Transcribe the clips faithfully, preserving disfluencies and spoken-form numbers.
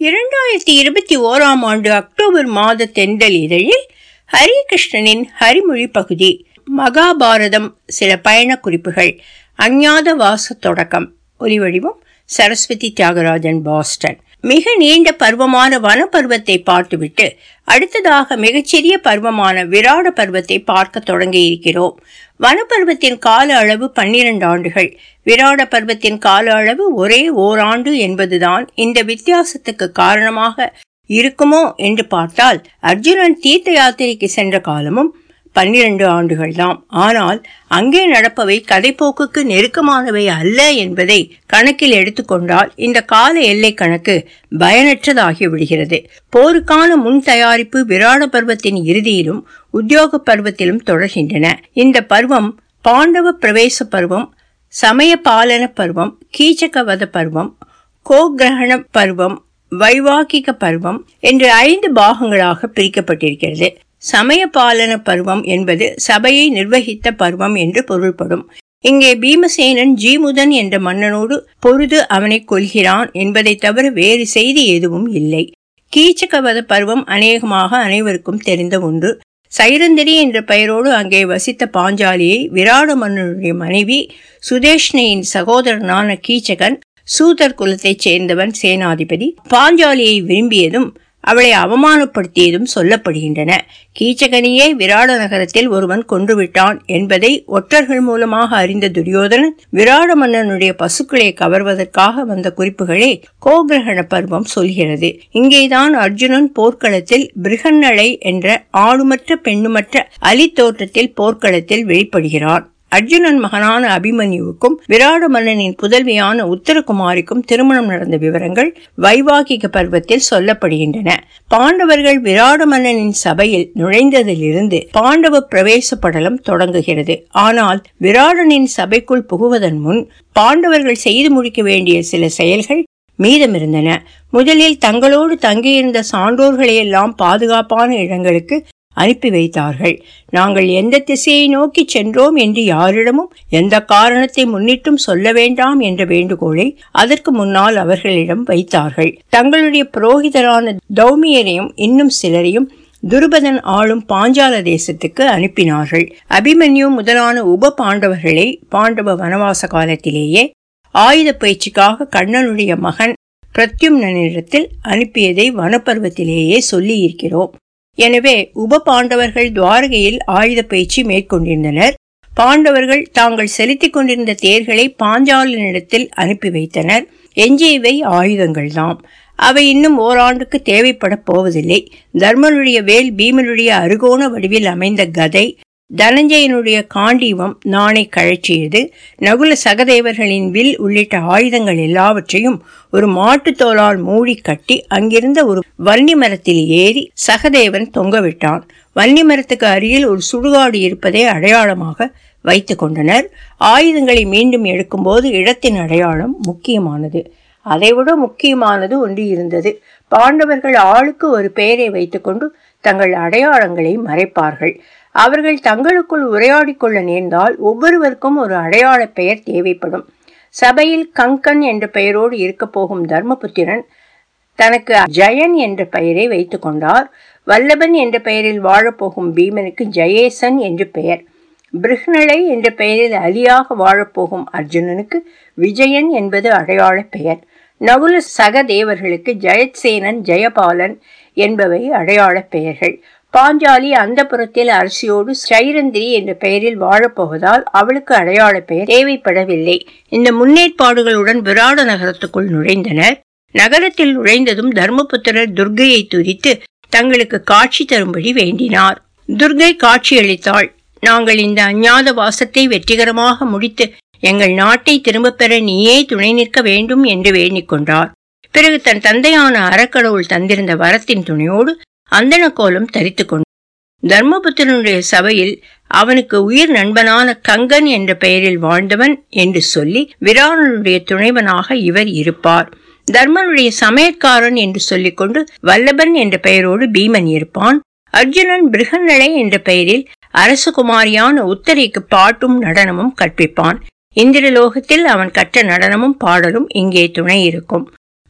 இரண்டாயிரத்தி இருபத்தி ஓராம் ஆண்டு அக்டோபர் மாத தென்றல் இதழில் ஹரிகிருஷ்ணனின் ஹரிமொழி பகுதி. மகாபாரதம் சில பயண குறிப்புகள். அஞ்ஞாத வாச தொடக்கம். ஒலிவடிவம் சரஸ்வதி தியாகராஜன், பாஸ்டன். மிக நீண்ட பருவமான வன பருவத்தை பார்த்துவிட்டு அடுத்ததாக மிகச்சிறிய பருவமான விராட பருவத்தை பார்க்க தொடங்கி இருக்கிறோம். வனப்பருவத்தின் கால அளவு பன்னிரண்டு ஆண்டுகள். விராட பருவத்தின் கால அளவு ஒரே ஓராண்டு என்பதுதான் இந்த வித்தியாசத்துக்கு காரணமாக இருக்குமோ என்று பார்த்தால், அர்ஜுனன் தீர்த்த யாத்திரைக்கு சென்ற காலமும் பன்னிரண்டு ஆண்டுகள் தான். ஆனால் அங்கே நடப்பவை கதைப்போக்குக்கு நெருக்கமானவை அல்ல என்பதை கணக்கில் எடுத்துக்கொண்டால் இந்த கால எல்லை கணக்கு பயனற்றதாகி விடுகிறது. போருக்கான முன் தயாரிப்பு விராட பருவத்தின் இறுதியிலும் உத்தியோக பருவத்திலும் தொடர்கின்றன. இந்த பருவம் பாண்டவ பிரவேச பருவம், சமய பாலன பருவம், கீச்சகவத பருவம், கோகிரகண பருவம், வைவாகிக பருவம் என்று ஐந்து பாகங்களாக பிரிக்கப்பட்டிருக்கிறது. சமய பாலன பருவம் என்பது சபையை நிர்வகித்த பருவம் என்று பொருள்படும். இங்கே பீமசேனன் ஜீமுதன் என்ற மன்னனோடு பொருது அவனை கொல்கிறான் என்பதை தவிர வேறு செய்தி எதுவும் இல்லை. கீச்சகவத பருவம் அநேகமாக அனைவருக்கும் தெரிந்த ஒன்று. சைரந்திரி என்ற பெயரோடு அங்கே வசித்த பாஞ்சாலியை விராட மன்னனுடைய மனைவி சுதேஷ்ணையின் சகோதரனான கீச்சகன், சூதர் குலத்தைச் சேர்ந்தவன், சேனாதிபதி, பாஞ்சாலியை விரும்பியதும் அவளை அவமானப்படுத்தியதும் சொல்லப்படுகின்றன. கீச்சகனியே விராட நகரத்தில் ஒருவன் கொன்றுவிட்டான் என்பதை ஒற்றர்கள் மூலமாக அறிந்த துரியோதனன் விராட மன்னனுடைய பசுக்களை கவர்வதற்காக வந்த குறிப்புகளே கோகிரகண பருவம் சொல்கிறது. இங்கேதான் அர்ஜுனன் போர்க்களத்தில் பிருகன்னளை என்ற ஆணுமற்ற பெண்ணுமற்ற அலி தோற்றத்தில் போர்க்களத்தில் வெளிப்படுகிறான். அர்ஜுனன் மகனான அபிமன்யுவுக்கும் விராட மன்னனின் புதல்வியான உத்தரகுமாரிக்கும் திருமணம் நடந்த விவரங்கள் வைவாகிக பருவத்தில் சொல்லப்படுகின்றன. பாண்டவர்கள் விராட மன்னனின் சபையில் நுழைந்ததிலிருந்து பாண்டவ பிரவேச படலம் தொடங்குகிறது. ஆனால் விராடனின் சபைக்குள் புகுவதன் முன் பாண்டவர்கள் செய்து முடிக்க வேண்டிய சில செயல்கள் மீதமிருந்தன. முதலில் தங்களோடு தங்கியிருந்த சான்றோர்களையெல்லாம் பாதுகாப்பான இடங்களுக்கு அனுப்பி வைத்தார்கள். நாங்கள் எந்த திசையை நோக்கி சென்றோம் என்று யாரிடமும் எந்த காரணத்தை முன்னிட்டும் சொல்ல வேண்டாம் என்ற வேண்டுகோளை அதற்கு முன்னால் அவர்களிடம் வைத்தார்கள். தங்களுடைய புரோகிதரான தௌமியரையும் இன்னும் சிலரையும் துருபதன் ஆளும் பாஞ்சால தேசத்துக்கு அனுப்பினார்கள். அபிமன்யு முதலான உப பாண்டவர்களை பாண்டவ வனவாச காலத்திலேயே ஆயுத பயிற்சிக்காக கண்ணனுடைய மகன் பிரத்யும்னனிடத்தில் அனுப்பியதை வனப்பருவத்திலேயே சொல்லி இருக்கிறோம். எனவே உப பாண்டவர்கள் துவாரகையில் ஆயுத பயிற்சி மேற்கொண்டிருந்தனர். பாண்டவர்கள் தாங்கள் செலுத்திக் கொண்டிருந்த தேர்களை பாஞ்சாலனிடத்தில் அனுப்பி வைத்தனர். எஞ்சியவை ஆயுதங்கள் தாம். அவை இன்னும் ஓராண்டுக்கு தேவைப்பட போவதில்லை. தர்மனுடைய வேல், பீமனுடைய அருகோண வடிவில் அமைந்த கதை, தனஞ்சயனுடைய காண்டீவம் நாணை கழற்றியது, நகுல சகதேவர்களின் வில் உள்ளிட்ட ஆயுதங்கள் எல்லாவற்றையும் ஒரு மாட்டுத்தோலால் மூடி கட்டி அங்கிருந்த ஒரு வன்னி மரத்தில் ஏறி சகதேவன் தொங்கவிட்டான். வன்னி மரத்துக்கு அருகில் ஒரு சுடுகாடு இருப்பதை அடையாளமாக வைத்து கொண்டனர். ஆயுதங்களை மீண்டும் எடுக்கும்போது இடத்தின் அடையாளம் முக்கியமானது. அதைவிட முக்கியமானது ஒன்று இருந்தது. பாண்டவர்கள் ஆளுக்கு ஒரு பெயரை வைத்துக்கொண்டு தங்கள் அடையாளங்களை மறைப்பார்கள். அவர்கள் தங்களுக்குள் உரையாடி கொள்ள நேர்ந்தால் ஒவ்வொருவருக்கும் ஒரு அடையாள பெயர் தேவைப்படும். சபையில் கங்கன் என்ற பெயரோடு இருக்க போகும் தர்மபுத்திரன் தனக்கு ஜெயன் என்ற பெயரை வைத்து கொண்டார். வல்லபன் என்ற பெயரில் வாழப்போகும் பீமனுக்கு ஜெயேசன் என்று பெயர். பிருஹ்னளை என்ற பெயரில் அலியாக வாழப்போகும் அர்ஜுனனுக்கு விஜயன் என்பது அடையாள பெயர். நகுல சகதேவர்களுக்கு ஜெயத்சேனன், ஜெயபாலன் என்பவை அடையாள பெயர்கள். பாஞ்சாலி அந்த புறத்தில் அரசியோடு சைரந்திரி என்ற பெயரில் வாழப்போவதால் அவளுக்கு அடையாள பெயர் தேவைப்படவில்லை. இந்த முன்னேற்பாடுகளுடன் விராட நகரத்துக்குள் நுழைந்தனர். நகரத்தில் நுழைந்ததும் தர்மபுத்திரர் துர்கையை துதித்து தங்களுக்கு காட்சி தரும்படி வேண்டினார். துர்கை காட்சியளித்தாள். நாங்கள் இந்த அஞ்ஞாத வாசத்தை வெற்றிகரமாக முடித்து எங்கள் நாட்டை திரும்ப பெற நீயே துணை நிற்க வேண்டும் என்று வேண்டிக் கொண்டார். பிறகு தன் தந்தையான அறக்கடவுள் தந்திருந்த வரத்தின் துணையோடு அந்தன கோலம் தரித்து கொண்டார். தர்மபுத்திரனுடைய சபையில் அவனுக்கு உயிர் நண்பனான கங்கன் என்ற பெயரில் வாழ்ந்தவன் என்று சொல்லி விராடனுடைய துணைவனாக இவர் இருப்பார். தர்மனுடைய சமையற்காரன் என்று சொல்லிக்கொண்டு வல்லபன் என்ற பெயரோடு பீமன் இருப்பான். அர்ஜுனன் பிருகன்னளை என்ற பெயரில் அரசகுமாரியான உத்தரைக்கு பாட்டும் நடனமும் கற்பிப்பான். இந்திரலோகத்தில் அவன் கற்ற நடனமும் பாடலும் இங்கே துணை இருக்கும்.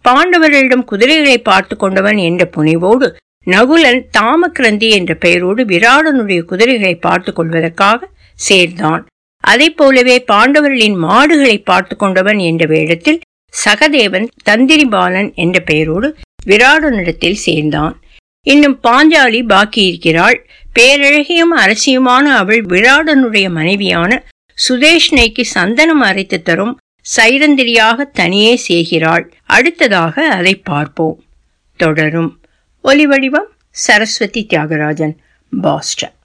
பாண்டவர்களிடம் குதிரைகளை பார்த்து கொண்டவன் என்ற புனைவோடு நகுலன் தாமக்கிரந்தி என்ற பெயரோடு விராடனுடைய குதிரைகளை பார்த்து கொள்வதற்காக சேர்ந்தான். அதை போலவே பாண்டவர்களின் மாடுகளை பார்த்து கொண்டவன் என்ற வேடத்தில் சகதேவன் தந்திரிபாலன் என்ற பெயரோடு விராடனிடத்தில் சேர்ந்தான். இன்னும் பாஞ்சாலி பாக்கி இருக்கிறாள். பேரழகியும் அரசியுமான அவள் விராடனுடைய மனைவியான சுதேஷ்ணைக்கு சந்தனம் அரைத்து தரும் சைரந்திரியாக தனியே செய்கிறாள். அடுத்ததாக அதை பார்ப்போம். தொடரும். ஒலிவடிவம் சரஸ்வதி தியாகராஜன், பாஸ்டன்.